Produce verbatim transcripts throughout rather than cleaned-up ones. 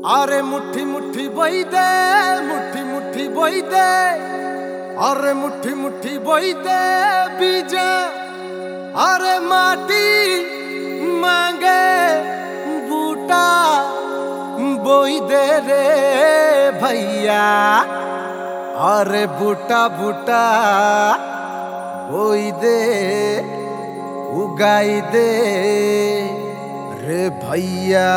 अरे मुट्ठी मुट्ठी बोई दे, मुट्ठी मुट्ठी बोई दे, अरे मुट्ठी मुट्ठी बोई दे बीजा। अरे माटी मांगे बूटा बोई दे रे भैया। अरे बूटा बूटा बोई दे उगाई दे रे भैया।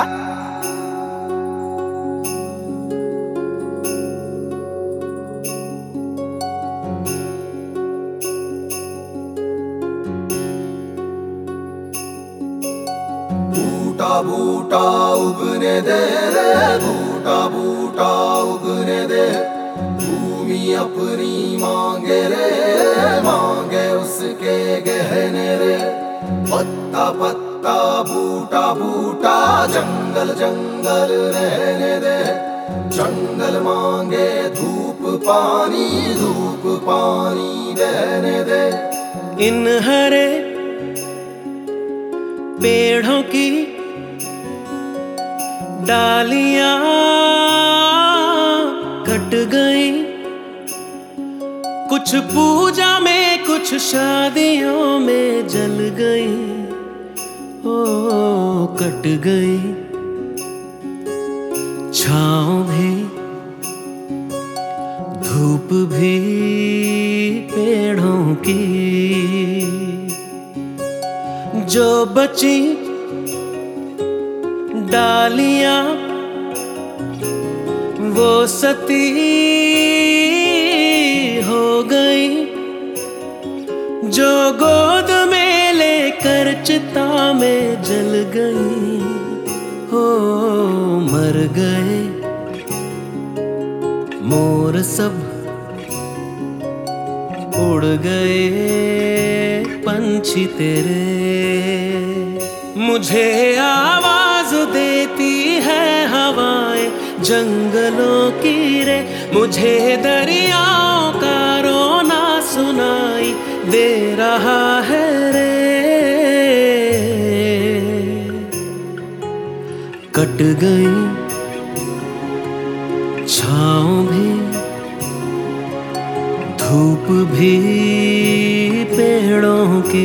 बूटा बूटा उगने दे रे, बूटा बूटा उगने दे। भूमि अपनी मांगे रे, मांगे उसके गहने रे। पत्ता पत्ता बूटा बूटा जंगल जंगल रहने दे। जंगल मांगे धूप पानी, धूप पानी बहने दे। इन हरे पेड़ों की डालियां कट गई, कुछ पूजा में कुछ शादियों में जल गई। ओ कट गई छाँव भी धूप भी पेड़ों की। जो बची डालियां वो सती हो गई। जो गोद में लेकर चिता में जल गई, हो मर गए मोर सब उड़ गए पंछी तेरे। मुझे आवाज देती है हवाएं जंगलों की रे। मुझे दरियाओं का रोना सुनाई दे रहा है रे। कट गई छाँव भी धूप भी पेड़ों की।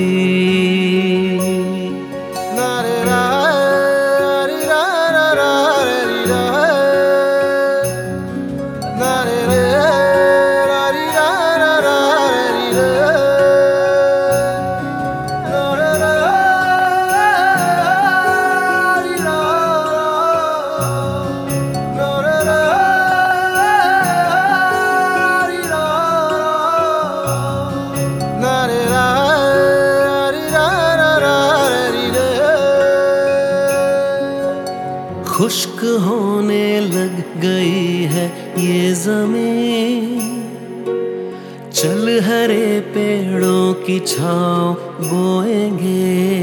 खुश्क होने लग गई है ये ज़मीन, चल हरे पेड़ों की छाँव बोएंगे।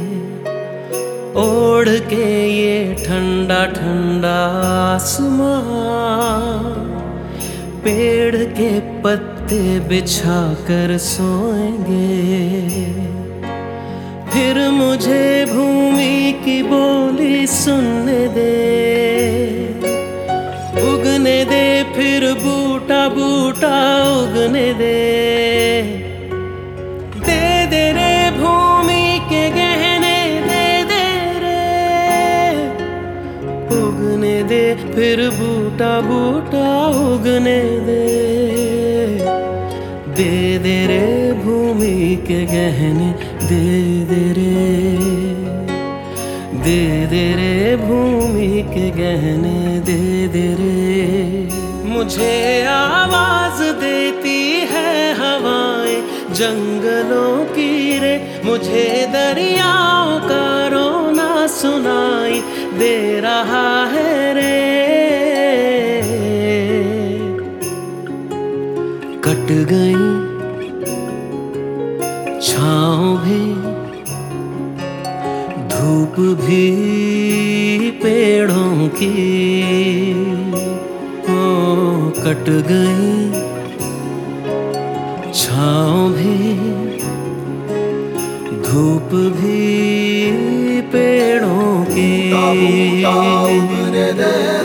ओढ़ के ये ठंडा ठंडा आसमां, पेड़ के पत्ते बिछा कर सोएंगे। फिर मुझे भूमि की बोली सुनने दे, उगने दे फिर बूटा बूटा उगने दे। दे दे रे भूमि के गहने, दे दे रे उगने दे फिर बूटा बूटा उगने दे। दे दे रे भूमि के गहने, दे दे रे, दे दे रे भूमि के गहने, दे दे रे। मुझे आवाज देती है हवाएं जंगलों की रे। मुझे दरियाओं का रोना सुनाई दे रहा है रे। कट गई छाँव भी धूप भी पेड़ों की। ओ कट गई छाँव भी धूप भी पेड़ों की। बूटा बूटा उगने दे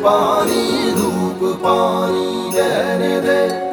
पानी धूप पानी बहने दे।